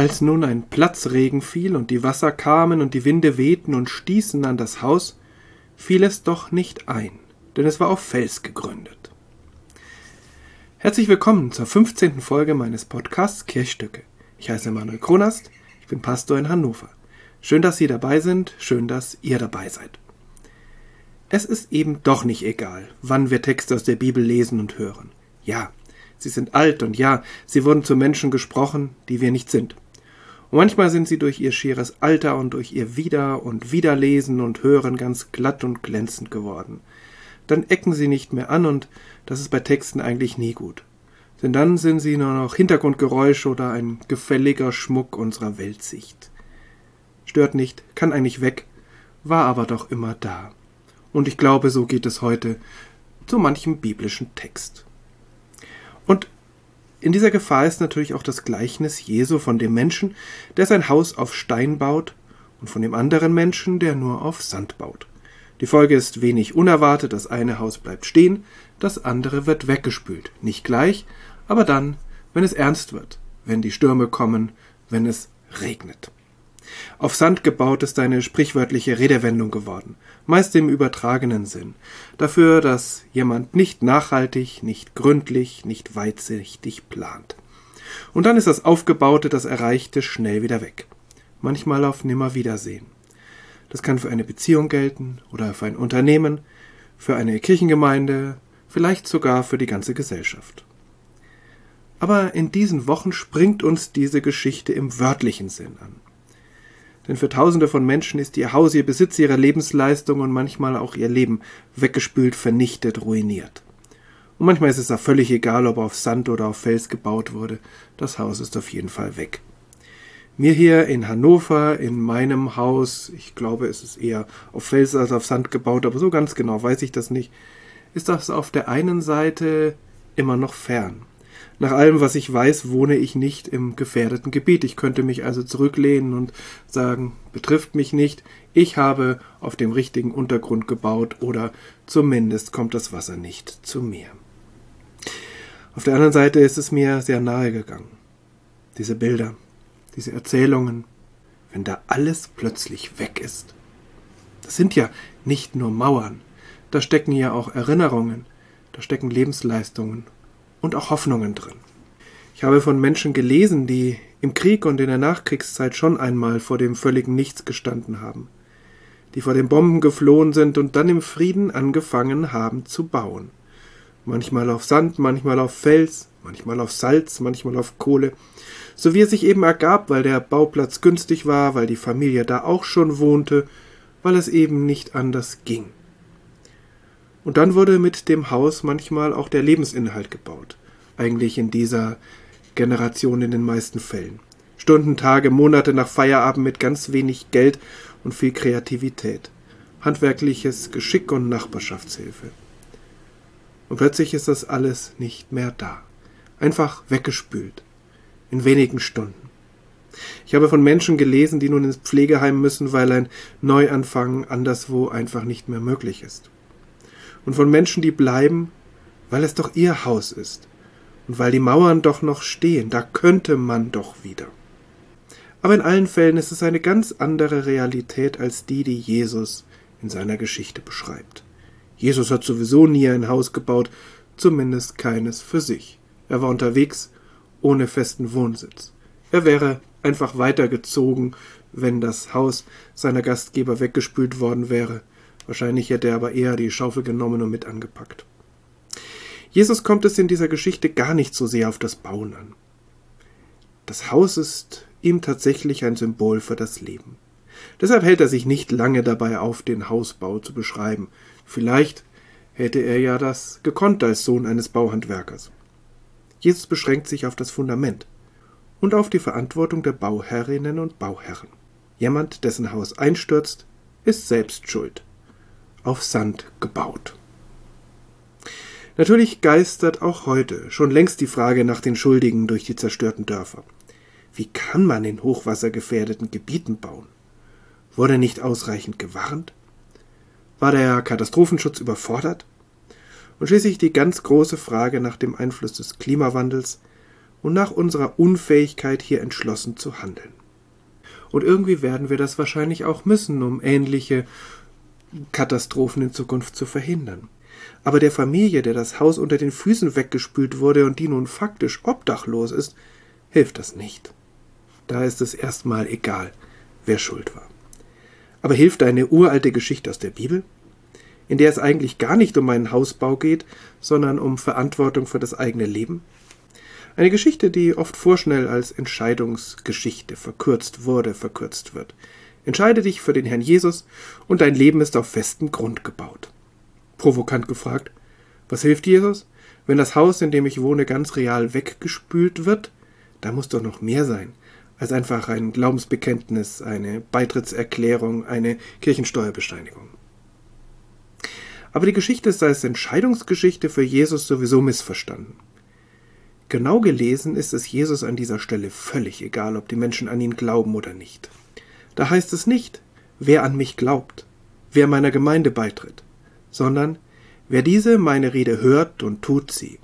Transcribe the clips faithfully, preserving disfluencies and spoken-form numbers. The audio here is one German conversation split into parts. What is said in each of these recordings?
Als nun ein Platzregen fiel und die Wasser kamen und die Winde wehten und stießen an das Haus, fiel es doch nicht ein, denn es war auf Fels gegründet. Herzlich willkommen zur fünfzehnten Folge meines Podcasts Kirchstücke. Ich heiße Manuel Kronast, ich bin Pastor in Hannover. Schön, dass Sie dabei sind, schön, dass ihr dabei seid. Es ist eben doch nicht egal, wann wir Texte aus der Bibel lesen und hören. Ja, sie sind alt und ja, sie wurden zu Menschen gesprochen, die wir nicht sind. Und manchmal sind sie durch ihr schieres Alter und durch ihr Wieder- und Wiederlesen und Hören ganz glatt und glänzend geworden. Dann ecken sie nicht mehr an und das ist bei Texten eigentlich nie gut. Denn dann sind sie nur noch Hintergrundgeräusche oder ein gefälliger Schmuck unserer Weltsicht. Stört nicht, kann eigentlich weg, war aber doch immer da. Und ich glaube, so geht es heute zu manchem biblischen Text. Und in dieser Gefahr ist natürlich auch das Gleichnis Jesu von dem Menschen, der sein Haus auf Stein baut, und von dem anderen Menschen, der nur auf Sand baut. Die Folge ist wenig unerwartet, das eine Haus bleibt stehen, das andere wird weggespült. Nicht gleich, aber dann, wenn es ernst wird, wenn die Stürme kommen, wenn es regnet. Auf Sand gebaut ist eine sprichwörtliche Redewendung geworden, meist im übertragenen Sinn, dafür, dass jemand nicht nachhaltig, nicht gründlich, nicht weitsichtig plant. Und dann ist das Aufgebaute, das Erreichte schnell wieder weg, manchmal auf Nimmerwiedersehen. Das kann für eine Beziehung gelten oder für ein Unternehmen, für eine Kirchengemeinde, vielleicht sogar für die ganze Gesellschaft. Aber in diesen Wochen springt uns diese Geschichte im wörtlichen Sinn an. Denn für Tausende von Menschen ist ihr Haus, ihr Besitz, ihre Lebensleistung und manchmal auch ihr Leben weggespült, vernichtet, ruiniert. Und manchmal ist es auch völlig egal, ob auf Sand oder auf Fels gebaut wurde. Das Haus ist auf jeden Fall weg. Mir hier in Hannover, in meinem Haus, ich glaube, es ist eher auf Fels als auf Sand gebaut, aber so ganz genau weiß ich das nicht, ist das auf der einen Seite immer noch fern. Nach allem, was ich weiß, wohne ich nicht im gefährdeten Gebiet. Ich könnte mich also zurücklehnen und sagen, betrifft mich nicht. Ich habe auf dem richtigen Untergrund gebaut oder zumindest kommt das Wasser nicht zu mir. Auf der anderen Seite ist es mir sehr nahe gegangen. Diese Bilder, diese Erzählungen, wenn da alles plötzlich weg ist. Das sind ja nicht nur Mauern, da stecken ja auch Erinnerungen, da stecken Lebensleistungen und auch Hoffnungen drin. Ich habe von Menschen gelesen, die im Krieg und in der Nachkriegszeit schon einmal vor dem völligen Nichts gestanden haben, die vor den Bomben geflohen sind und dann im Frieden angefangen haben zu bauen. Manchmal auf Sand, manchmal auf Fels, manchmal auf Salz, manchmal auf Kohle, so wie es sich eben ergab, weil der Bauplatz günstig war, weil die Familie da auch schon wohnte, weil es eben nicht anders ging. Und dann wurde mit dem Haus manchmal auch der Lebensinhalt gebaut. Eigentlich in dieser Generation in den meisten Fällen. Stunden, Tage, Monate nach Feierabend mit ganz wenig Geld und viel Kreativität. Handwerkliches Geschick und Nachbarschaftshilfe. Und plötzlich ist das alles nicht mehr da. Einfach weggespült. In wenigen Stunden. Ich habe von Menschen gelesen, die nun ins Pflegeheim müssen, weil ein Neuanfang anderswo einfach nicht mehr möglich ist. Und von Menschen, die bleiben, weil es doch ihr Haus ist und weil die Mauern doch noch stehen, da könnte man doch wieder. Aber in allen Fällen ist es eine ganz andere Realität als die, die Jesus in seiner Geschichte beschreibt. Jesus hat sowieso nie ein Haus gebaut, zumindest keines für sich. Er war unterwegs, ohne festen Wohnsitz. Er wäre einfach weitergezogen, wenn das Haus seiner Gastgeber weggespült worden wäre. Wahrscheinlich hätte er aber eher die Schaufel genommen und mit angepackt. Jesus kommt es in dieser Geschichte gar nicht so sehr auf das Bauen an. Das Haus ist ihm tatsächlich ein Symbol für das Leben. Deshalb hält er sich nicht lange dabei auf, den Hausbau zu beschreiben. Vielleicht hätte er ja das gekonnt als Sohn eines Bauhandwerkers. Jesus beschränkt sich auf das Fundament und auf die Verantwortung der Bauherrinnen und Bauherren. Jemand, dessen Haus einstürzt, ist selbst schuld. Auf Sand gebaut. Natürlich geistert auch heute schon längst die Frage nach den Schuldigen durch die zerstörten Dörfer. Wie kann man in hochwassergefährdeten Gebieten bauen? Wurde nicht ausreichend gewarnt? War der Katastrophenschutz überfordert? Und schließlich die ganz große Frage nach dem Einfluss des Klimawandels und nach unserer Unfähigkeit, hier entschlossen zu handeln. Und irgendwie werden wir das wahrscheinlich auch müssen, um ähnliche Katastrophen in Zukunft zu verhindern. Aber der Familie, der das Haus unter den Füßen weggespült wurde und die nun faktisch obdachlos ist, hilft das nicht. Da ist es erstmal egal, wer schuld war. Aber hilft eine uralte Geschichte aus der Bibel, in der es eigentlich gar nicht um einen Hausbau geht, sondern um Verantwortung für das eigene Leben? Eine Geschichte, die oft vorschnell als Entscheidungsgeschichte verkürzt wurde, verkürzt wird. Entscheide dich für den Herrn Jesus und dein Leben ist auf festem Grund gebaut. Provokant gefragt, was hilft Jesus, wenn das Haus, in dem ich wohne, ganz real weggespült wird? Da muss doch noch mehr sein als einfach ein Glaubensbekenntnis, eine Beitrittserklärung, eine Kirchensteuerbescheinigung. Aber die Geschichte ist als Entscheidungsgeschichte für Jesus sowieso missverstanden. Genau gelesen ist es Jesus an dieser Stelle völlig egal, ob die Menschen an ihn glauben oder nicht. Da heißt es nicht, wer an mich glaubt, wer meiner Gemeinde beitritt, sondern wer diese meine Rede hört und tut sie.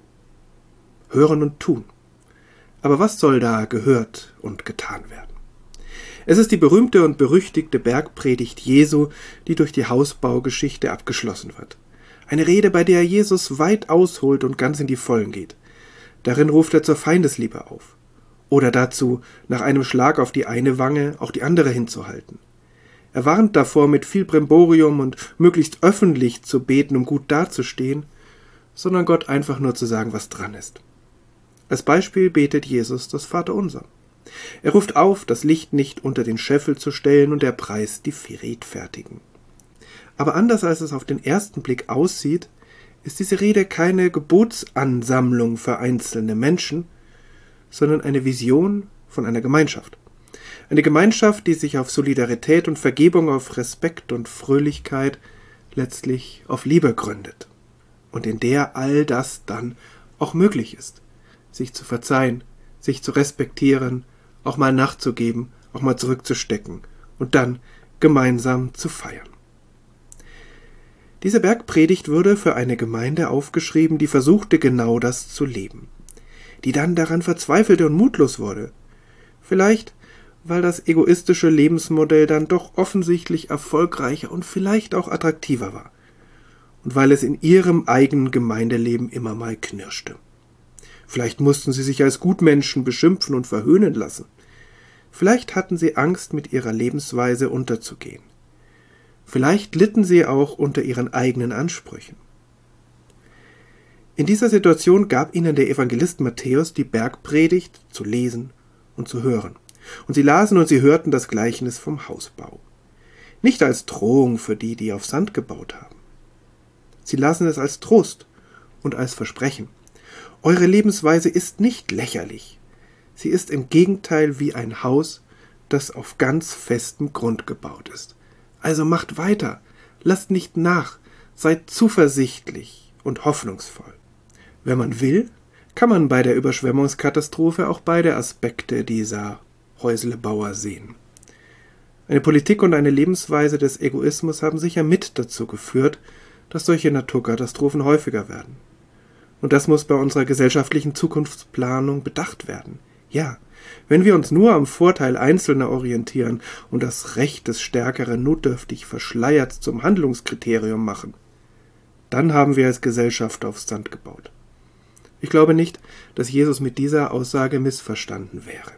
Hören und tun. Aber was soll da gehört und getan werden? Es ist die berühmte und berüchtigte Bergpredigt Jesu, die durch die Hausbaugeschichte abgeschlossen wird. Eine Rede, bei der Jesus weit ausholt und ganz in die Vollen geht. Darin ruft er zur Feindesliebe auf. Oder dazu, nach einem Schlag auf die eine Wange auch die andere hinzuhalten. Er warnt davor, mit viel Brimborium und möglichst öffentlich zu beten, um gut dazustehen, sondern Gott einfach nur zu sagen, was dran ist. Als Beispiel betet Jesus das Vaterunser. Er ruft auf, das Licht nicht unter den Scheffel zu stellen und er preist die Friedfertigen. Aber anders als es auf den ersten Blick aussieht, ist diese Rede keine Gebotsansammlung für einzelne Menschen, sondern eine Vision von einer Gemeinschaft. Eine Gemeinschaft, die sich auf Solidarität und Vergebung, auf Respekt und Fröhlichkeit, letztlich auf Liebe gründet. Und in der all das dann auch möglich ist. Sich zu verzeihen, sich zu respektieren, auch mal nachzugeben, auch mal zurückzustecken und dann gemeinsam zu feiern. Diese Bergpredigt wurde für eine Gemeinde aufgeschrieben, die versuchte, genau das zu leben. Die dann daran verzweifelte und mutlos wurde. Vielleicht, weil das egoistische Lebensmodell dann doch offensichtlich erfolgreicher und vielleicht auch attraktiver war. Und weil es in ihrem eigenen Gemeindeleben immer mal knirschte. Vielleicht mussten sie sich als Gutmenschen beschimpfen und verhöhnen lassen. Vielleicht hatten sie Angst, mit ihrer Lebensweise unterzugehen. Vielleicht litten sie auch unter ihren eigenen Ansprüchen. In dieser Situation gab ihnen der Evangelist Matthäus die Bergpredigt zu lesen und zu hören. Und sie lasen und sie hörten das Gleichnis vom Hausbau. Nicht als Drohung für die, die auf Sand gebaut haben. Sie lasen es als Trost und als Versprechen. Eure Lebensweise ist nicht lächerlich. Sie ist im Gegenteil wie ein Haus, das auf ganz festem Grund gebaut ist. Also macht weiter, lasst nicht nach, seid zuversichtlich und hoffnungsvoll. Wenn man will, kann man bei der Überschwemmungskatastrophe auch beide Aspekte dieser Häuslebauer sehen. Eine Politik und eine Lebensweise des Egoismus haben sicher mit dazu geführt, dass solche Naturkatastrophen häufiger werden. Und das muss bei unserer gesellschaftlichen Zukunftsplanung bedacht werden. Ja, wenn wir uns nur am Vorteil Einzelner orientieren und das Recht des Stärkeren notdürftig verschleiert zum Handlungskriterium machen, dann haben wir als Gesellschaft auf Sand gebaut. Ich glaube nicht, dass Jesus mit dieser Aussage missverstanden wäre.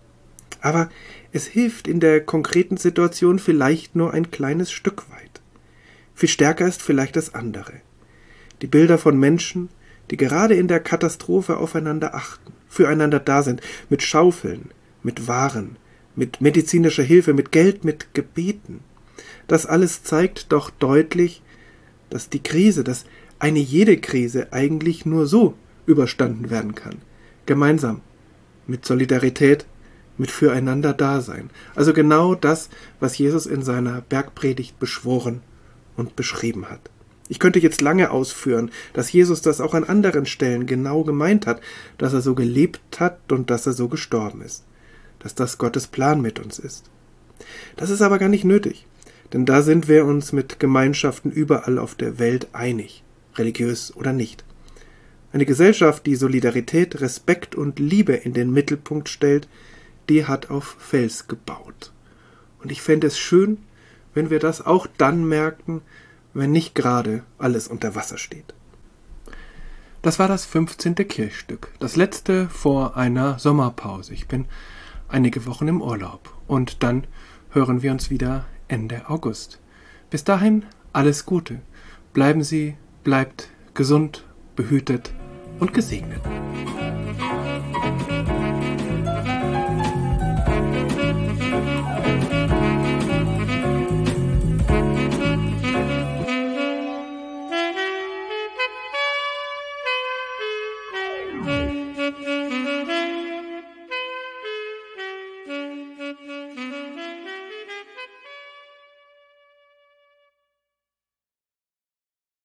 Aber es hilft in der konkreten Situation vielleicht nur ein kleines Stück weit. Viel stärker ist vielleicht das andere. Die Bilder von Menschen, die gerade in der Katastrophe aufeinander achten, füreinander da sind, mit Schaufeln, mit Waren, mit medizinischer Hilfe, mit Geld, mit Gebeten. Das alles zeigt doch deutlich, dass die Krise, dass eine jede Krise eigentlich nur so überstanden werden kann. Gemeinsam, mit Solidarität, mit Füreinander-Dasein. Also genau das, was Jesus in seiner Bergpredigt beschworen und beschrieben hat. Ich könnte jetzt lange ausführen, dass Jesus das auch an anderen Stellen genau gemeint hat, dass er so gelebt hat und dass er so gestorben ist. Dass das Gottes Plan mit uns ist. Das ist aber gar nicht nötig, denn da sind wir uns mit Gemeinschaften überall auf der Welt einig, religiös oder nicht. Eine Gesellschaft, die Solidarität, Respekt und Liebe in den Mittelpunkt stellt, die hat auf Fels gebaut. Und ich fände es schön, wenn wir das auch dann merken, wenn nicht gerade alles unter Wasser steht. Das war das fünfzehnte Kirchstück, das letzte vor einer Sommerpause. Ich bin einige Wochen im Urlaub und dann hören wir uns wieder Ende August. Bis dahin alles Gute. Bleiben Sie, bleibt gesund, behütet und gesegnet.